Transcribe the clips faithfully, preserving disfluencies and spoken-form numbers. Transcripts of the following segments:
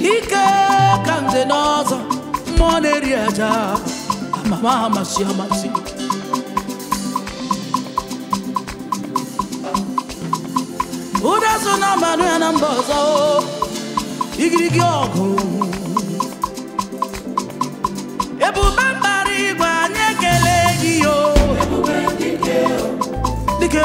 Ike kanze nozo moneri aja mama masi masi. Uda sona manu anambozo igirigi ogo. Ebu bambari gwa nyekele giyo. Ebu bendike o. Dike.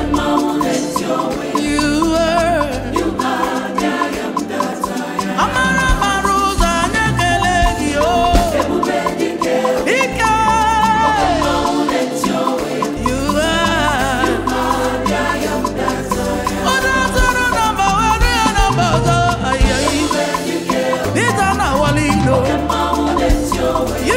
You were. You are the I am that I am. Amara maruza nyekele giyo. Ebu bendike o. Dike. You are. You are the I am that I am. Oda zoro namba wari anambozo ayayi. Ebu bendike o. Dita na walino. You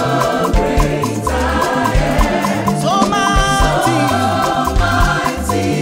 See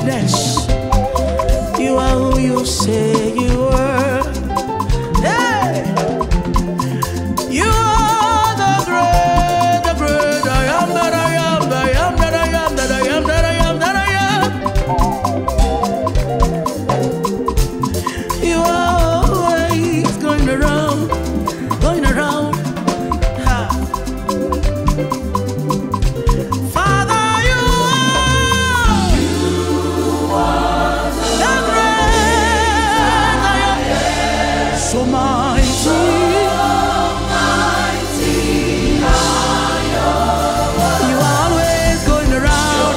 greatness. You are who you say you are. Hey! You are the great, the great I am that I am, that I am, that I am, that I am, that I am, that I am. You are always going around, going around. Ha. Father, you are the great I am. So mighty. You are always going around.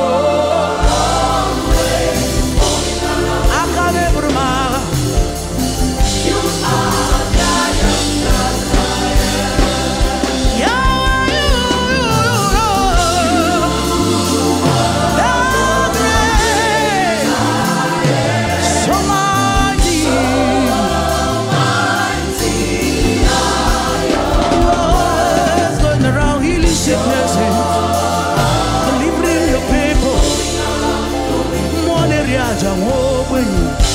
Oh, Akanebruma. Yeah, you, the great, so mighty. Always going around healing sicknesses, delivering your people. One area, Jam, oh, when you